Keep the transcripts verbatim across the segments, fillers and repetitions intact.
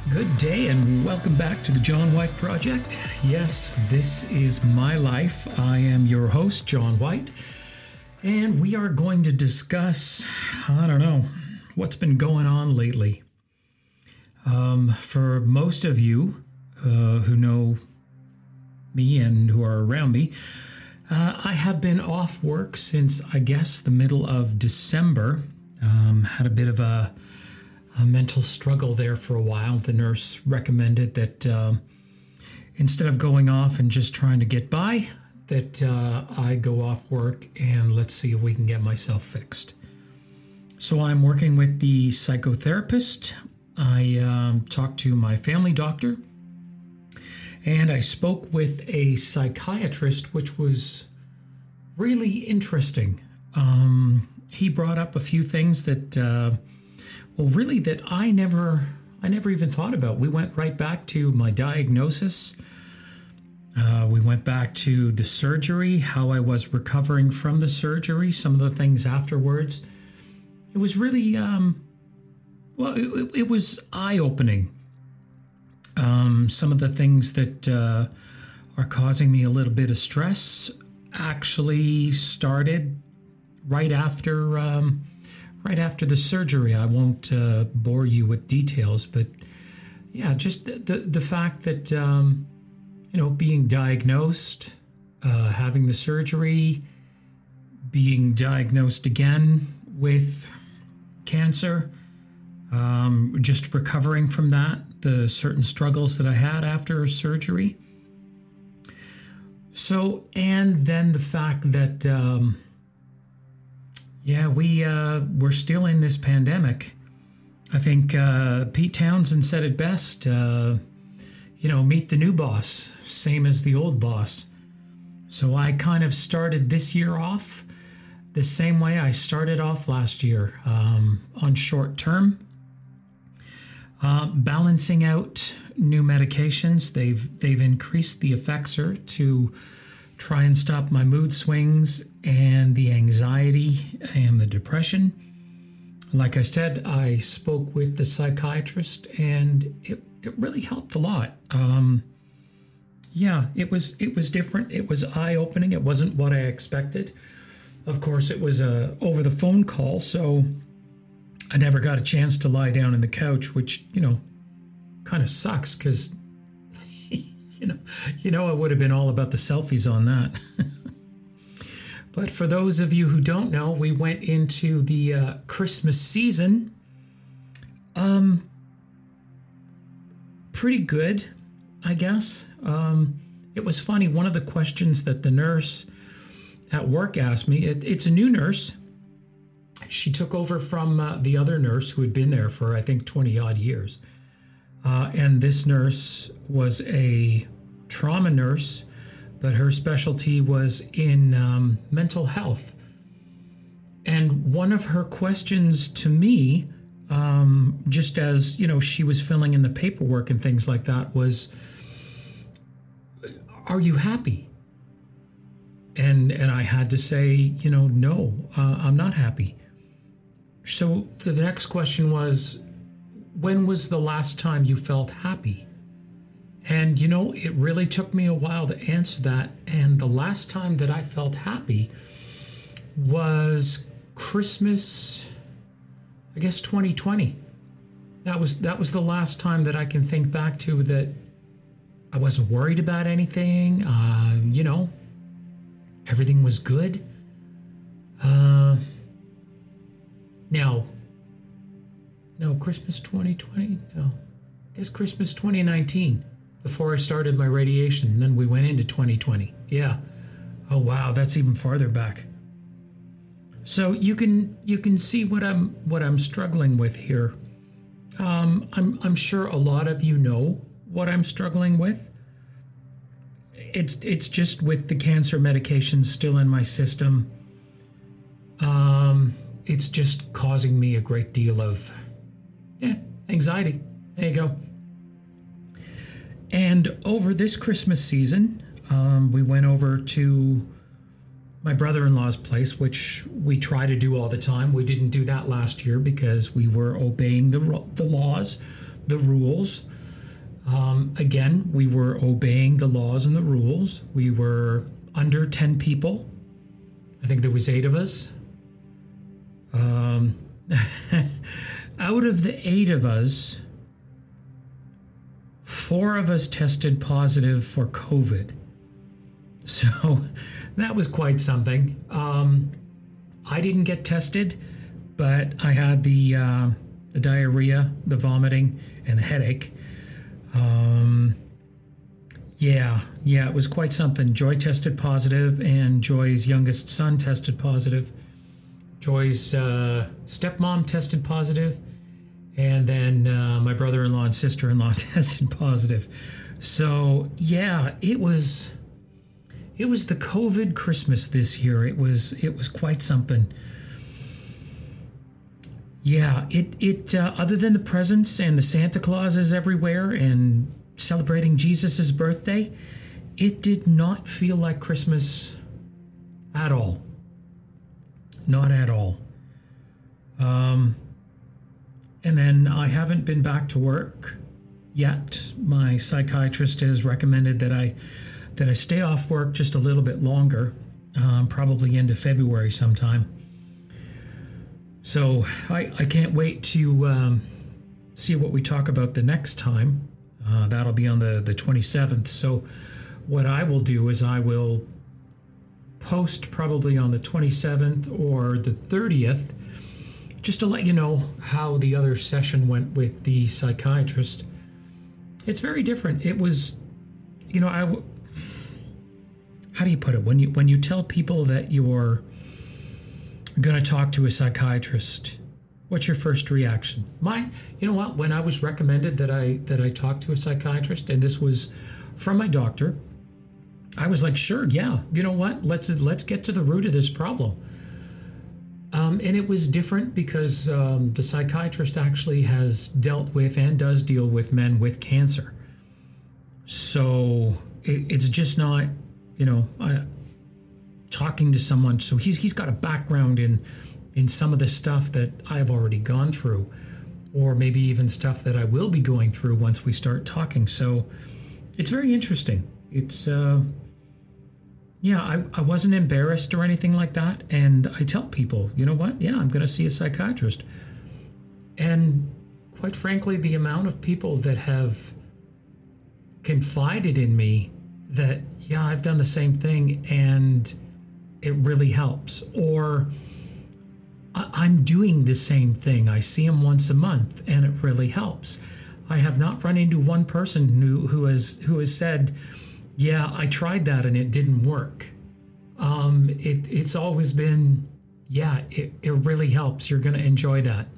Good day and welcome back to the John White Project. Yes, this is my life. I am your host, John White, and we are going to discuss, I don't know, what's been going on lately. Um, for most of you uh, who know me and who are around me, uh, I have been off work since, I guess, the middle of December. Um, had a bit of a a mental struggle there for a while. The nurse recommended that uh, instead of going off and just trying to get by, that uh, I go off work and let's see if we can get myself fixed. So I'm working with the psychotherapist. I um, talked to my family doctor, and I spoke with a psychiatrist, which was really interesting. Um, he brought up a few things that uh, Well, really, that I never, I never even thought about. We went right back to my diagnosis. Uh, we went back to the surgery, how I was recovering from the surgery, some of the things afterwards. It was really, um, well, it, it was eye-opening. Um, some of the things that uh, are causing me a little bit of stress actually started right after. Um, Right after the surgery. I won't uh, bore you with details, but yeah, just the the, the fact that um, you know, being diagnosed, uh, having the surgery, being diagnosed again with cancer, um, just recovering from that, the certain struggles that I had after surgery. So, and then the fact that. Um, Yeah, we, uh, we're still in this pandemic. I think uh, Pete Townsend said it best, uh, you know, meet the new boss, same as the old boss. So I kind of started this year off the same way I started off last year, um, on short term, uh, balancing out new medications. They've, they've increased the Effexor to try and stop my mood swings and the anxiety and the depression. Like I said, I spoke with the psychiatrist and it, it really helped a lot. Um, yeah, it was it was different. It was eye-opening. It wasn't what I expected. Of course, it was a over the phone call, so I never got a chance to lie down on the couch, which, you know, kind of sucks because You know, you know, it would have been all about the selfies on that. But for those of you who don't know, we went into the uh, Christmas season. Um, pretty good, I guess. Um, it was funny. One of the questions that the nurse at work asked me, it, it's a new nurse. She took over from uh, the other nurse who had been there for, I think, twenty odd years. Uh, and this nurse was a trauma nurse, but her specialty was in um, mental health. And one of her questions to me, um, just as, you know, she was filling in the paperwork and things like that, was, are you happy? And, and I had to say, you know, no, uh, I'm not happy. So the next question was, when was the last time you felt happy? And, you know, it really took me a while to answer that. And the last time that I felt happy was Christmas, I guess, twenty twenty. That was that was the last time that I can think back to that I wasn't worried about anything. Uh, you know, everything was good. Uh, now, No, Christmas twenty twenty? No. I guess Christmas twenty nineteen, before I started my radiation. And then we went into twenty twenty. Yeah. Oh, wow, that's even farther back. So you can you can see what I'm what I'm struggling with here. Um, I'm I'm sure a lot of you know what I'm struggling with. It's it's just with the cancer medications still in my system. Um, it's just causing me a great deal of yeah, anxiety. There you go. And over this Christmas season, um, we went over to my brother-in-law's place, which we try to do all the time. We didn't do that last year because we were obeying the the laws, the rules. Um, again, we were obeying the laws and the rules. We were under ten people. I think there was eight of us. Um, out of the eight of us, four of us tested positive for COVID. So that was quite something. Um, I didn't get tested, but I had the, uh, the diarrhea, the vomiting, and the headache. Um, yeah, yeah, it was quite something. Joy tested positive, and Joy's youngest son tested positive. Joy's uh, stepmom tested positive, and then uh, my brother-in-law and sister-in-law tested positive. So yeah, it was... It was the COVID Christmas this year. It was it was quite something. Yeah, it it uh, other than the presents and the Santa Clauses everywhere and celebrating Jesus's birthday, it did not feel like Christmas at all. Not at all. Um, and then I haven't been back to work yet. My psychiatrist has recommended that I. that I stay off work just a little bit longer, um, probably into February sometime. So I, I can't wait to um, see what we talk about the next time. Uh, that'll be on the, the twenty-seventh. So what I will do is I will post probably on the twenty-seventh or the thirtieth, just to let you know how the other session went with the psychiatrist. It's very different. It was, you know, I... W- How do you put it? When you when you tell people that you're going to talk to a psychiatrist, what's your first reaction? Mine, you know what? When I was recommended that I that I talk to a psychiatrist, and this was from my doctor, I was like, sure, yeah. You know what? Let's let's get to the root of this problem. Um, and it was different because um, the psychiatrist actually has dealt with and does deal with men with cancer. So it, it's just not. You know, I, talking to someone, so he's he's got a background in in some of the stuff that I've already gone through, or maybe even stuff that I will be going through once we start talking. So it's very interesting. It's, uh, yeah, I, I wasn't embarrassed or anything like that. And I tell people, you know what? Yeah, I'm going to see a psychiatrist. And quite frankly, the amount of people that have confided in me that, yeah, I've done the same thing and it really helps. Or I'm doing the same thing. I see him once a month and it really helps. I have not run into one person who, who has who has said, yeah, I tried that and it didn't work. Um, it, it's always been, yeah, it, it really helps. You're going to enjoy that.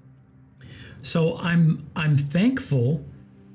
So I'm I'm thankful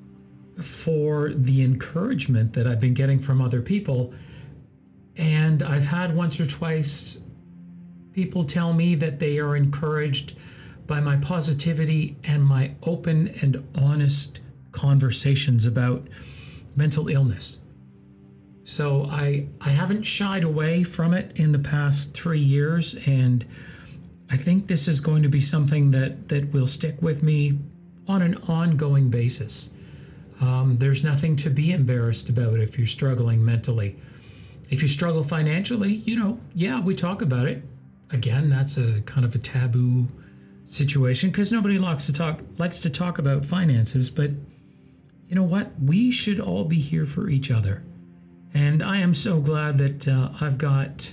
for the encouragement that I've been getting from other people. And I've had once or twice people tell me that they are encouraged by my positivity and my open and honest conversations about mental illness. So I I haven't shied away from it in the past three years, and I think this is going to be something that, that will stick with me on an ongoing basis. Um, there's nothing to be embarrassed about if you're struggling mentally. If you struggle financially, you know, yeah, we talk about it. Again, that's a kind of a taboo situation because nobody likes to talk likes to talk about finances. But you know what? We should all be here for each other. And I am so glad that uh, I've got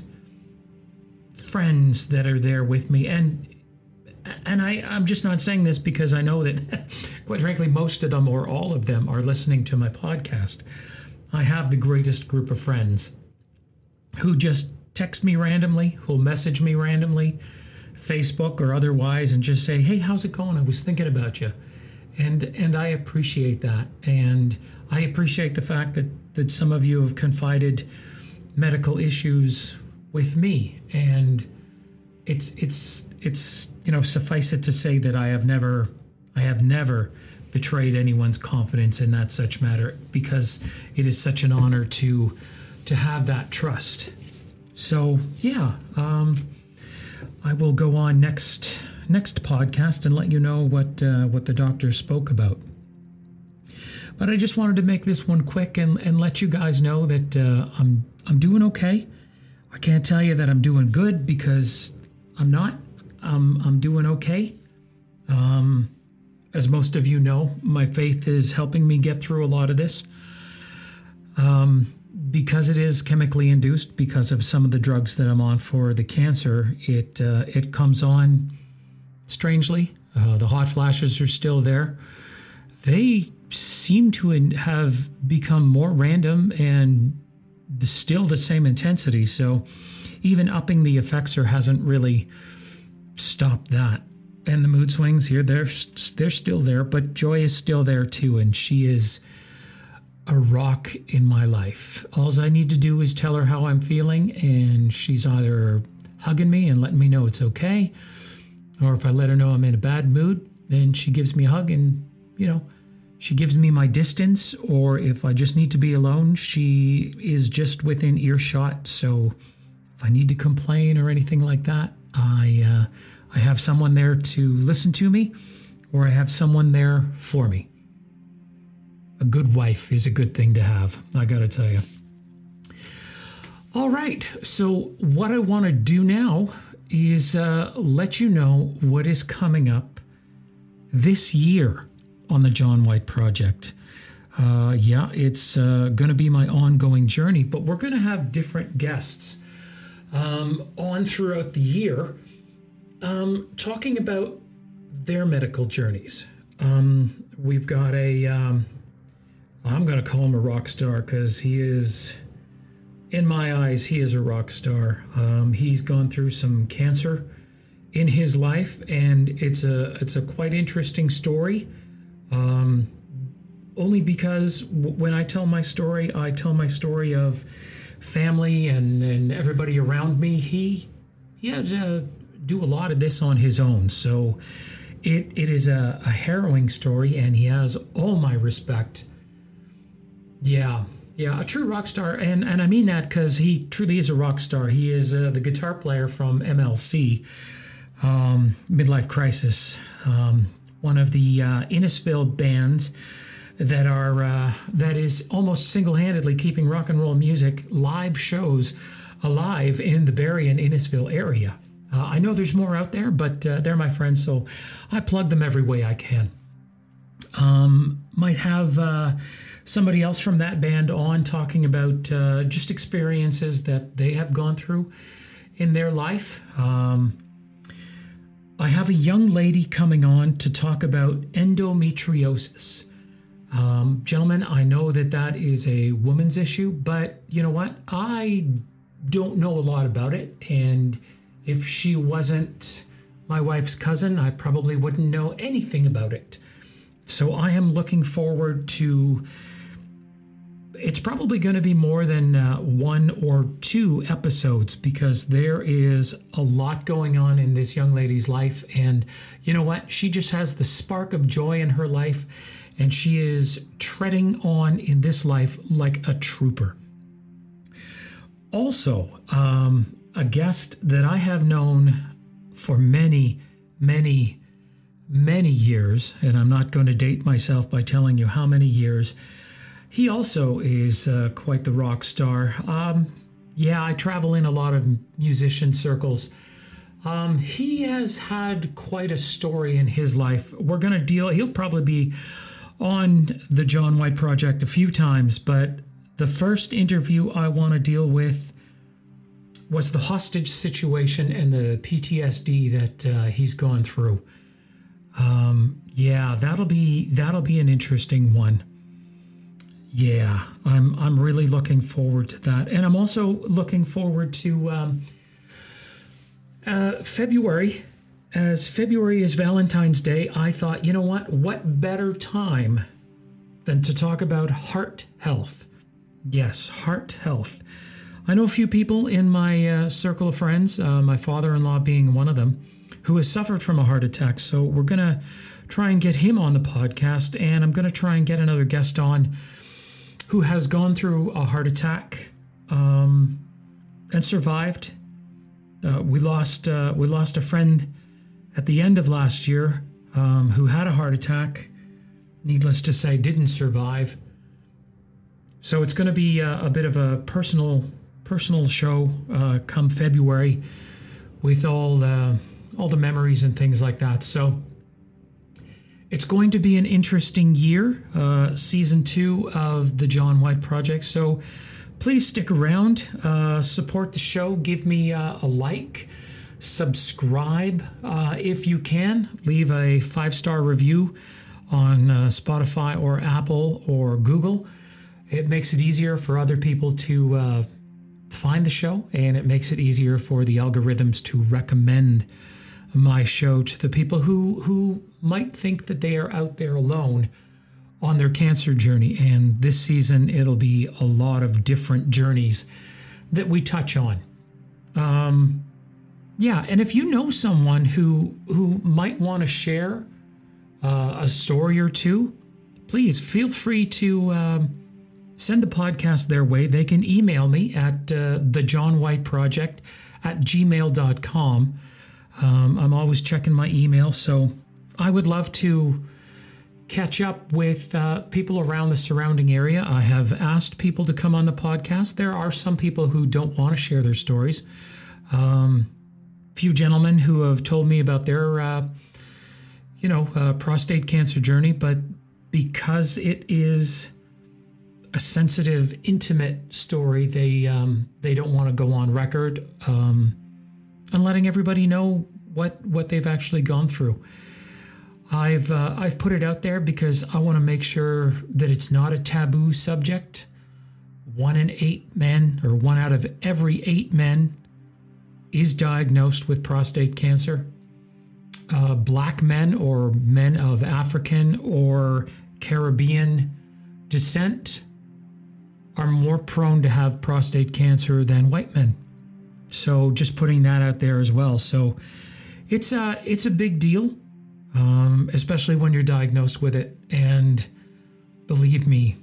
friends that are there with me. And and I, I'm just not saying this because I know that, quite frankly, most of them or all of them are listening to my podcast. I have the greatest group of friends who just text me randomly, who'll message me randomly, Facebook or otherwise, and just say, hey, how's it going? I was thinking about you. And and I appreciate that. And I appreciate the fact that, that some of you have confided medical issues with me. And it's it's it's you know, suffice it to say that I have never I have never betrayed anyone's confidence in that such matter, because it is such an honor to to have that trust. So yeah, um, I will go on next next podcast and let you know what uh, what the doctor spoke about. But I just wanted to make this one quick and, and let you guys know that uh, I'm I'm doing okay. I can't tell you that I'm doing good because I'm not. Um, I'm doing okay. Um, as most of you know, my faith is helping me get through a lot of this. Um, because it is chemically induced, because of some of the drugs that I'm on for the cancer, it uh, it comes on strangely. Uh, the hot flashes are still there. They seem to have become more random and still the same intensity. So even upping the effexor hasn't really stopped that. And the mood swings here, they're they're still there, but Joy is still there too, and she is a rock in my life. All I need to do is tell her how I'm feeling, and she's either hugging me and letting me know it's okay, or if I let her know I'm in a bad mood, then she gives me a hug and, you know, she gives me my distance, or if I just need to be alone, she is just within earshot. So if I need to complain or anything like that, I uh, I have someone there to listen to me, or I have someone there for me. A good wife is a good thing to have, I gotta tell you. All right, so what I want to do now is uh, let you know what is coming up this year on the John White Project. Uh, yeah, it's uh, going to be my ongoing journey, but we're going to have different guests um, on throughout the year um, talking about their medical journeys. Um, we've got a... Um, I'm going to call him a rock star because he is, in my eyes, he is a rock star. Um, he's gone through some cancer in his life, and it's a it's a quite interesting story. Um, only because w- when I tell my story, I tell my story of family and, and everybody around me. He he had to do a lot of this on his own, so it it is a, a harrowing story, and he has all my respect. Yeah, yeah, a true rock star, and, and I mean that because he truly is a rock star. He is uh, the guitar player from M L C, um, Midlife Crisis, um, one of the uh, Innisfil bands that are uh, that is almost single-handedly keeping rock and roll music live shows alive in the Barrie and Innisfil area. Uh, I know there's more out there, but uh, they're my friends, so I plug them every way I can. Um, might have... Uh, somebody else from that band on talking about uh, just experiences that they have gone through in their life. Um, I have a young lady coming on to talk about endometriosis. Um, gentlemen, I know that that is a woman's issue, but you know what? I don't know a lot about it. And if she wasn't my wife's cousin, I probably wouldn't know anything about it. So I am looking forward to... It's probably going to be more than uh, one or two episodes because there is a lot going on in this young lady's life. And you know what? She just has the spark of joy in her life, and she is treading on in this life like a trooper. Also, um, a guest that I have known for many, many, many years, and I'm not going to date myself by telling you how many years. He also is uh, quite the rock star. Um, yeah, I travel in a lot of musician circles. Um, he has had quite a story in his life. We're going to deal, he'll probably be on the John White Project a few times, but the first interview I want to deal with was the hostage situation and the P T S D that uh, he's gone through. Um, yeah, that'll be that'll be an interesting one. Yeah, I'm I'm really looking forward to that, and I'm also looking forward to um, uh, February. As February is Valentine's Day, I thought, you know what? What better time than to talk about heart health? Yes, heart health. I know a few people in my uh, circle of friends, uh, my father-in-law being one of them, who has suffered from a heart attack. So we're going to try and get him on the podcast, and I'm going to try and get another guest on who has gone through a heart attack. Um, and survived. Uh, we lost uh, we lost a friend at the end of last year um, who had a heart attack. Needless to say, didn't survive. So it's going to be a, a bit of a personal personal show uh, come February, with all the all the memories and things like that. So it's going to be an interesting year, uh, season two of the John White Project. So please stick around, uh, support the show, give me uh, a like, subscribe uh, if you can, leave a five-star review on uh, Spotify or Apple or Google. It makes it easier for other people to uh, find the show, and it makes it easier for the algorithms to recommend my show to the people who, who might think that they are out there alone on their cancer journey. And this season, it'll be a lot of different journeys that we touch on. Um, yeah, and if you know someone who who might want to share uh, a story or two, please feel free to um, send the podcast their way. They can email me at uh, the John White Project at gmail dot com. Um, I'm always checking my email, so I would love to catch up with uh, people around the surrounding area. I have asked people to come on the podcast. There are some people who don't want to share their stories. Um, few gentlemen who have told me about their, uh, you know, uh, prostate cancer journey, but because it is a sensitive, intimate story, they um, they don't want to go on record um, and letting everybody know what what they've actually gone through. I've uh, I've put it out there because I want to make sure that it's not a taboo subject. One in eight men, or one out of every eight men, is diagnosed with prostate cancer. Uh, black men or men of African or Caribbean descent are more prone to have prostate cancer than white men. So just putting that out there as well. So it's a, it's a big deal. Um, especially when you're diagnosed with it. And believe me,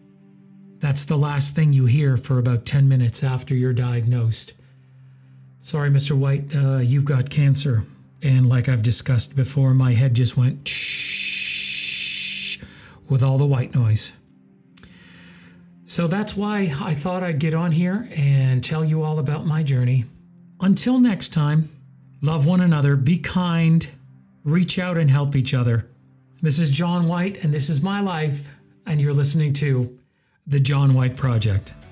that's the last thing you hear for about ten minutes after you're diagnosed. Sorry, Mister White, uh, you've got cancer. And like I've discussed before, my head just went shh with all the white noise. So that's why I thought I'd get on here and tell you all about my journey. Until next time, love one another, be kind, reach out and help each other. This is John White, and this is my life, and you're listening to The John White Project.